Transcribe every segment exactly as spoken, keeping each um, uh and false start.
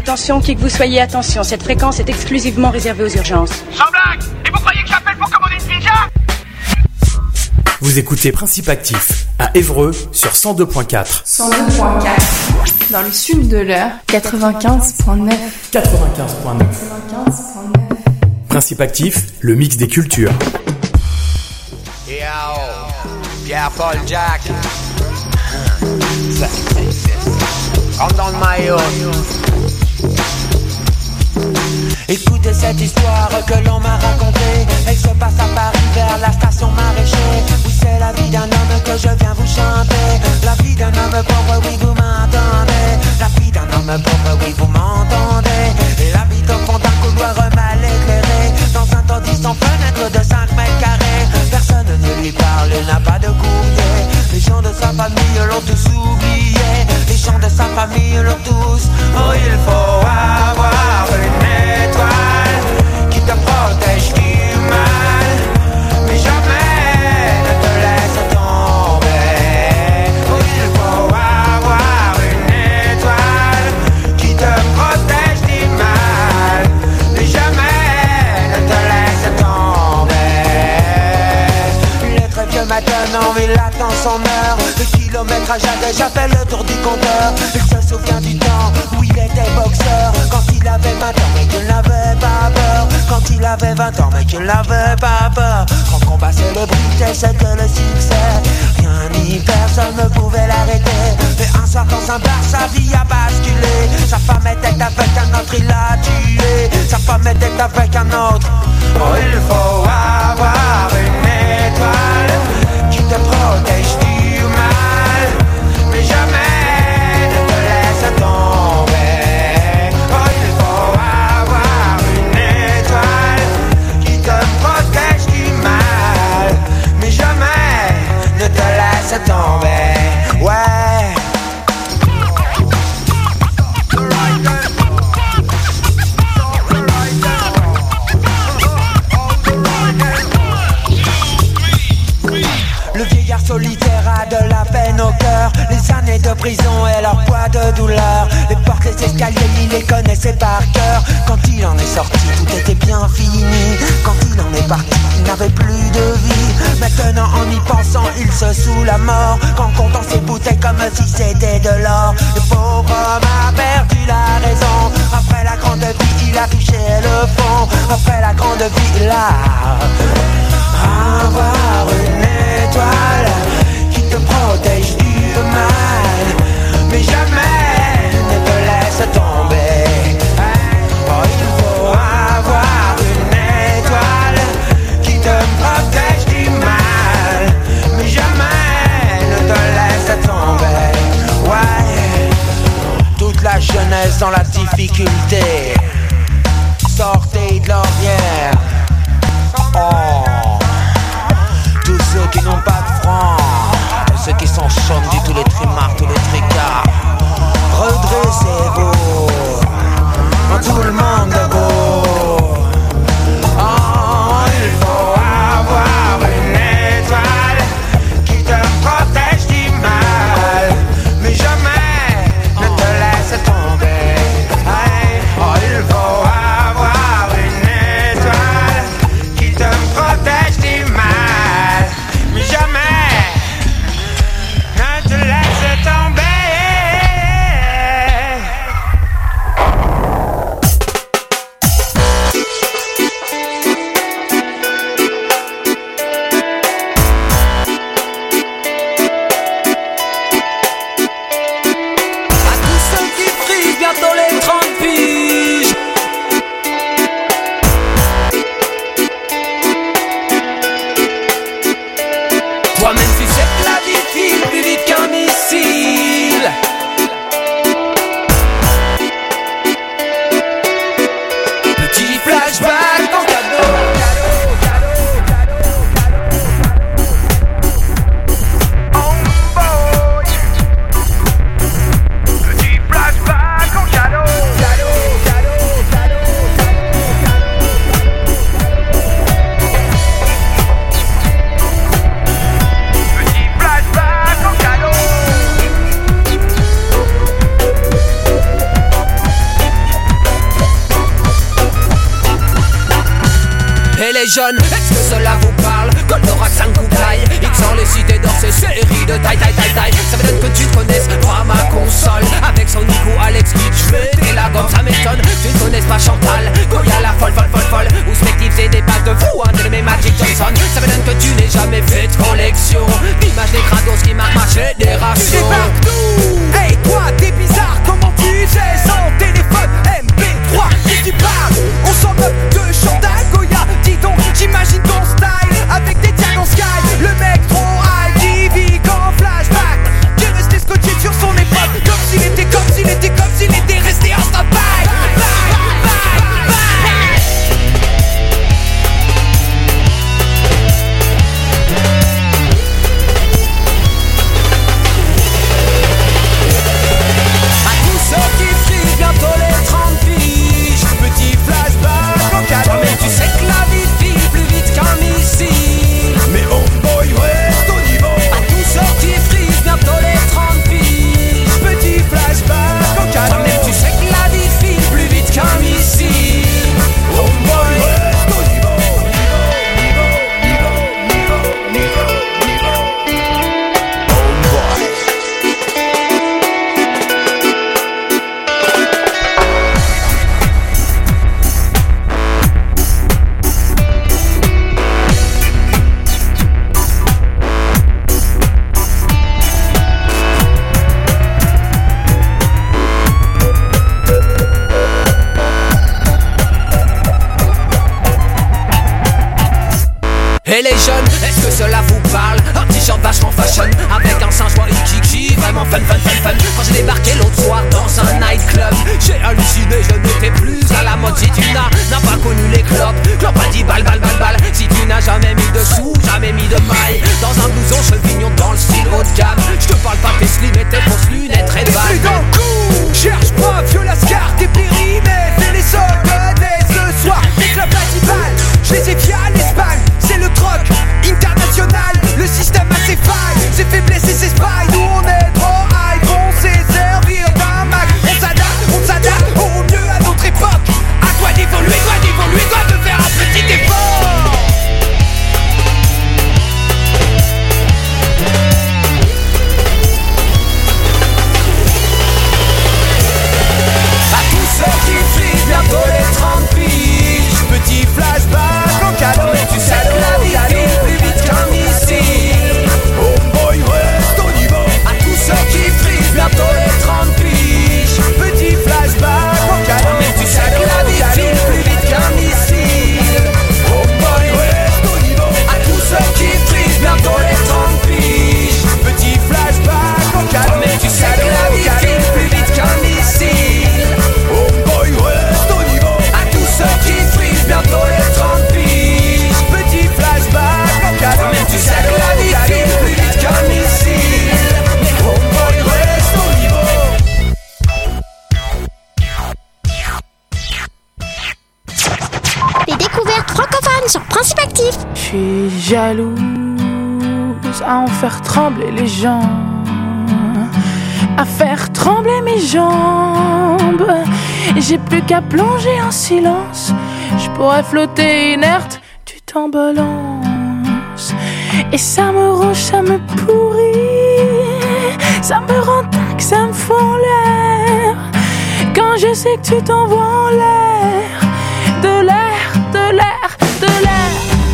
Attention, qui que vous soyez, attention, cette fréquence est exclusivement réservée aux urgences. Sans blague! Et vous croyez que j'appelle pour commander une pizza? Vous écoutez Principe Actif à Évreux sur cent deux point quatre. cent deux point quatre. Dans le sud de l'heure, quatre-vingt-quinze point neuf. quatre-vingt-quinze point neuf. quatre-vingt-quinze point neuf. Principe Actif, le mix des cultures. Yo, Pierre-Paul Jack. Rentre dans le maillot. Écoutez cette histoire que l'on m'a racontée. Elle se passe à Paris vers la station Maraîcher, où c'est la vie d'un homme que je viens vous chanter. La vie d'un homme pauvre, oui vous m'entendez. La vie d'un homme pauvre, oui vous m'entendez. Il habite au fond d'un couloir mal éclairé, dans un taudis sans fenêtre de cinq mètres carrés. Personne ne lui parle, il n'a pas de courrier. Les gens de sa famille l'ont tous oublié. Les gens de sa famille l'ont tous. Oh, il faut avoir une étoile qui te protège du mal, mais jamais ne te laisse tomber. Oh, il faut avoir une étoile qui te protège du mal, mais jamais ne te laisse tomber. Il est très vieux maintenant, mais il attend son heure. Le kilométrage a déjà fait le tour du compteur. Il se souvient du temps où il était boxeur, quand il avait vingt ans mais qu'il n'avait pas peur. Quand il avait vingt ans mais qu'il n'avait pas peur. Quand combat célébrité c'était le succès, rien ni personne ne pouvait l'arrêter. Mais un soir dans un bar sa vie a basculé. Sa femme était avec un autre, il l'a tué. Sa femme était avec un autre. Oh, il faut avoir une étoile qui te protège du mal, mais jamais ne te laisse tomber. Oh, il faut avoir une étoile qui te protège du mal, mais jamais ne te laisse tomber. Ouais. Le vieillard solitaire a de la peine au cœur. Les années de prison et leur poids de douleur. Les portes, les escaliers, il les connaissait par cœur. Quand il en est sorti, tout était bien fini. Quand il en est parti, il n'avait plus de vie. Maintenant en y pensant, il se saoule la mort. Qu'en comptant ses bouteilles comme si c'était de l'or. Le pauvre homme a perdu la raison. Après la grande vie, il a touché le fond. Après la grande vie, il a avoir une étoile qui te protège du mal, mais jamais ne te laisse tomber. Oh, il faut avoir une étoile qui te protège du mal, mais jamais ne te laisse tomber. Ouais, toute la jeunesse dans la difficulté, sortez de l'ornière. Oh, tous ceux qui n'ont pas de francs, tous ceux qui sont chômes du tous les trimards, tous les tricards, redressez-vous, tout le monde debout. Oh, il faut avoir une étoile qui te protège du mal, mais jamais ne te laisse tomber. Oh, il faut avoir une étoile qui te protège du mal, mais jamais ne te laisse tomber. À tous ceux qui frisent bientôt les trente piges, toi-même tu sais que la vie file plus vite qu'un missile. Petit flashback en cadeau. Oh boy. Petit flashback en cadeau. les jeunes, est-ce que cela vous parle? Goldorak cinq bouclailles, X en les cités d'or, ces séries de taille, taille, taille, taille. Ça m'étonne que tu te connaisses pas ma console. Avec son Nico, Alex Kidd, j'fais la gomme, ça m'étonne. Tu ne connaisses pas Chantal, Goya la folle, folle, folle, folle. Ou Spective, c'est des pattes de fou, un de mes Magic Johnson. Ça m'étonne que tu n'aies jamais fait de collection d'images des crados qui marquent ma génération. Débarque tout. Hey toi, t'es bizarre, comment tu sais? Sans téléphone, M P trois, qui tu parles? On s'en moque de Chantal, Goya, dis donc, j'imagine ton style avec des diamants sky. Le mec trop high, qui vit qu'en flashback, qui est resté scotché sur son époque, comme s'il était, comme s'il était, comme s'il était resté en stand-by. Et les jeunes, est-ce que cela vous parle? Un t-shirt vachement fashion, avec un singe Waikiki, vraiment fun, fun, fun, fun. Quand j'ai débarqué l'autre soir dans un nightclub, j'ai halluciné, je n'étais plus à la mode. Si tu n'as, n'as pas connu les clopes, clopes à dix balles, balles, balles, balles. Si tu n'as jamais mis de sous, jamais mis de mailles, dans un blouson chevignon dans le style haut de gamme. Je te parle pas tes slim et tes fausses lunettes red ball. Et dans le coup, cherche pas, vieux lascar, t'es périmètres. Fais les soldes dès ce soir, des clubs à dix balles. Je les ai via l'Espagne, c'est le troc international. Le système a ses failles, ses faiblesses et ses failles. Nous on est trop high, on sait servir d'un Mac. On s'adapte, on s'adapte au mieux à notre époque. À toi d'évoluer, toi d'évoluer, toi de faire un petit effort. À tous ceux qui frisent bientôt les trente piges, petit flashback en cadeau. Mais tu sais que la vie file plus vite qu'un missile. Homeboy reste au niveau. À tous ceux qui frisent bientôt les trente piges, petit flashback en cadeau. Mais tu sais que la vie file plus vite qu'un missile. Homeboy reste au niveau. À tous ceux qui frisent bientôt les trente piges, petit flashback en cadeau. Mais tu sais que la vie file plus vite qu'un missile. Homeboy reste au niveau. À tous ceux qui frisent bientôt les trente piges, petit flashback en cadeau. Mais tu sais que la vie file plus vite qu'un missile. Homeboy reste au niveau. Les découvertes francophones sur Principe Actif. Je suis jalouse à en faire trembler les gens, à faire trembler mes jambes. J'ai plus qu'à plonger en silence. Je pourrais flotter inerte, tu t'embalances. Et ça me ronge, ça me pourrit, ça me rend tac, ça me fout en l'air. Quand je sais que tu t'envoies en l'air, de l'air, de l'air, de l'air.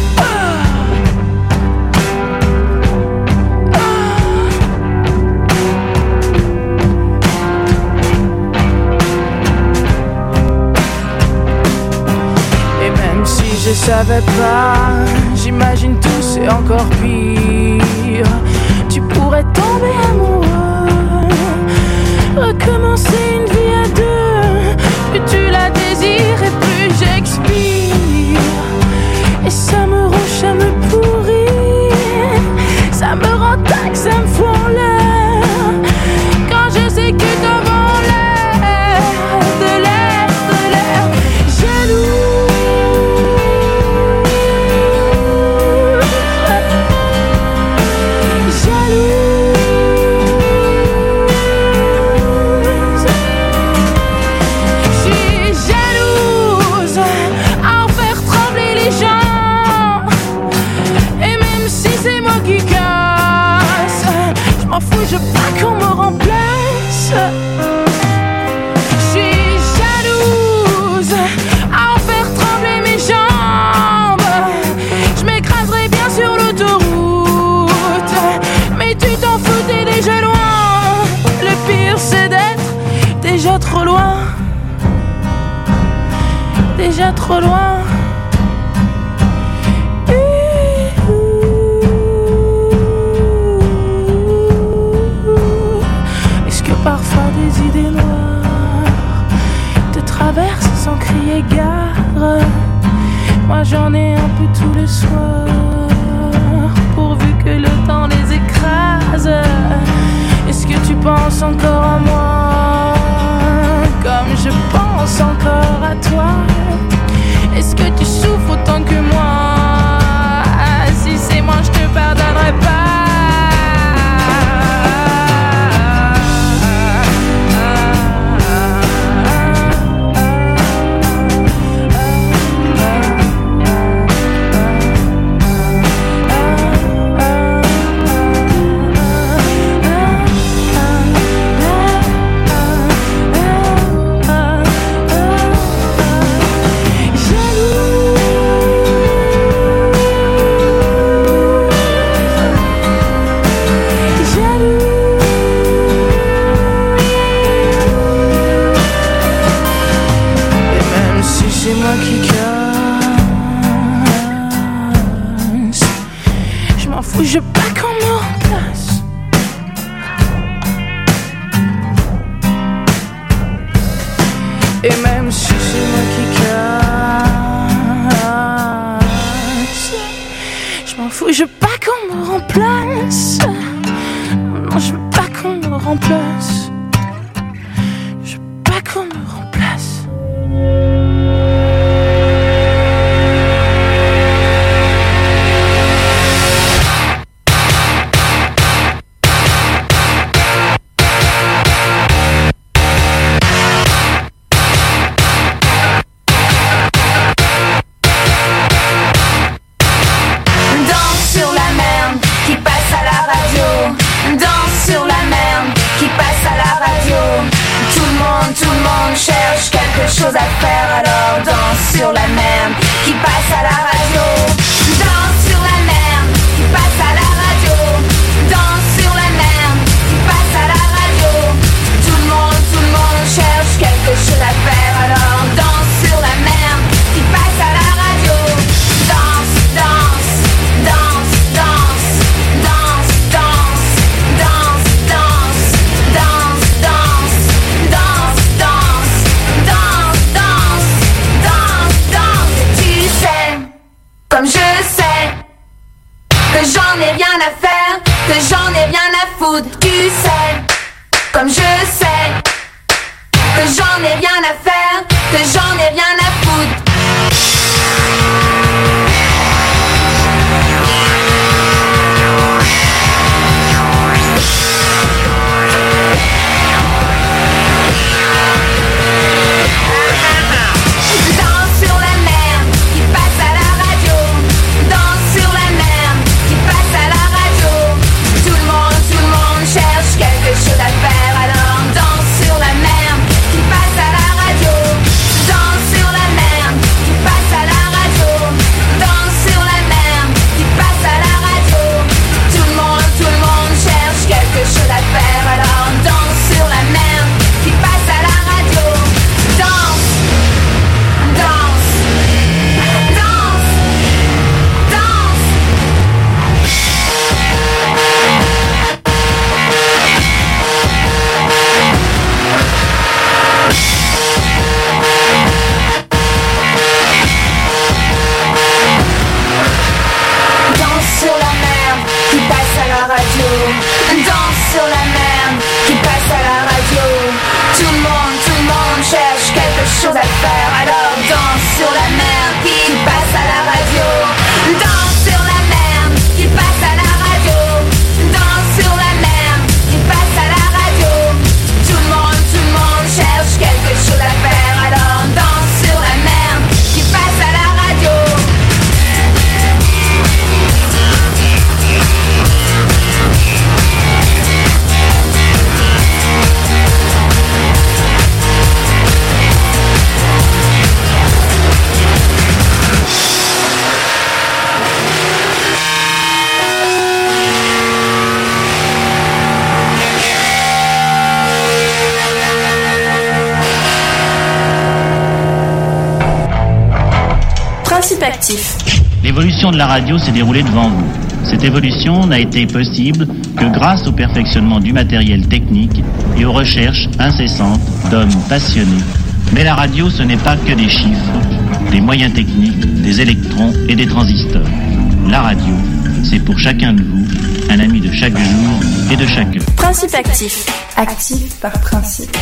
Je savais pas, j'imagine tout c'est encore pire. Tu pourrais tomber amoureux, recommencer une vie à deux. Plus tu la désires et plus j'expire. Et ça me ronge, ça me pourrit, ça me rend tac, ça me fout en l'air. Quand je sais que tu t'en vas en l'air, de l'air, de l'air, jaloux. Je suis jalouse à en faire trembler mes jambes. Je m'écraserai bien sur l'autoroute, mais tu t'en fous, t'es déjà loin. Le pire c'est d'être déjà trop loin. Déjà trop loin. Est-ce que parfois des idées noires te traversent sans crier gare? Moi j'en ai un peu tous les soirs, pourvu que le temps les écrase. Est-ce que tu penses encore à moi comme je pense encore à toi? Est-ce que tu souffres autant que moi? Si c'est moi, je te pardonnerai pas. Je veux pas qu'on me remplace. Et même si c'est moi qui casse, je m'en fous, je veux pas qu'on me remplace. Non, je veux pas qu'on me remplace. Je veux pas qu'on me remplace. Chose à faire, alors danse sur la merde qui passe à la radio. Danse sur la merde qui passe à la radio. Danse sur la merde qui passe à la radio. Tout le monde, tout le monde cherche quelque chose à faire, alors danse sur la merde qui passe à la radio. Danse, danse, danse, danse, danse, danse, danse, danse, danse, danse, danse, danse, danse. Danse, danse, tu sais, Principe actif. L'évolution de la radio s'est déroulée devant vous. Cette évolution n'a été possible que grâce au perfectionnement du matériel technique et aux recherches incessantes d'hommes passionnés. Mais la radio, ce n'est pas que des chiffres, des moyens techniques, des électrons et des transistors. La radio, c'est pour chacun de vous un ami de chaque jour et de chaque heure. Principe actif. Actif par principe.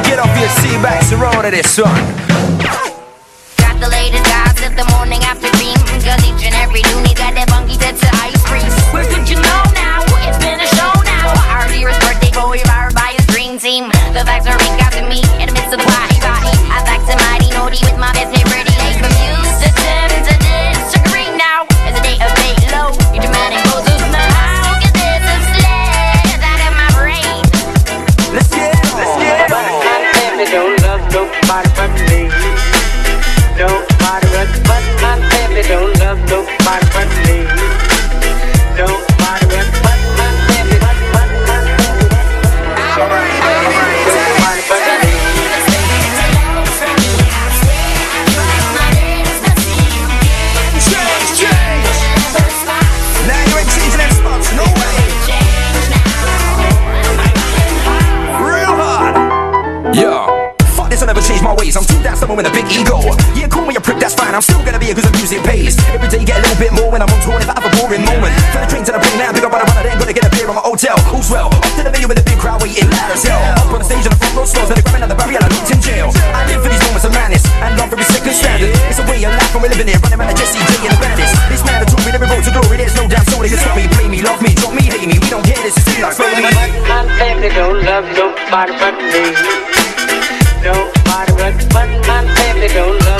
see back the road of this one. Got the latest gossip the morning after being Cause each and every loony got that funky tits to ice freeze. Where could you know now? It's been a show now. Our dearest birthday boy powered by his dream team. The facts are big out to me in the midst of party party. I fact to mighty naughty with my best pretty late from used to sim to disagree now. It's a day of late low. Your dramatic poses now. Get this and sled out of my brain. Let's get it, let's get it. My family don't love nobody but me. Nobody but, but my family don't love nobody but me. Nobody but, but my family, but, but my family. Nobody but me. Change, change. Now you ain't changing them spots, no way. Real hard. Yeah. Fuck this, I never change my ways. I'm too damn stubborn with a big ego. Yeah, call me a prick, that's fine. I'm still gonna be here cause the music pays. Every day get a little bit more when I'm on tour. If I have a boring moment, from the train to the plane now, pick up on a runner, then gonna get a beer on my hotel. Who's well? Up to the venue with a big crowd waiting loud as hell. Up on the stage on the front row slows, then they grab another barrier, I locked in jail. I live for these moments of madness and love every second standard. It's a way of life and we're living it, running around like Jesse J and the bandits. This man that took me every road to glory, there's no doubt so they can stop me, play me, love me, drop me, hate me. We don't care, this is it, like slowly. My family don't love nobody but me. Nobody but, but my family don't love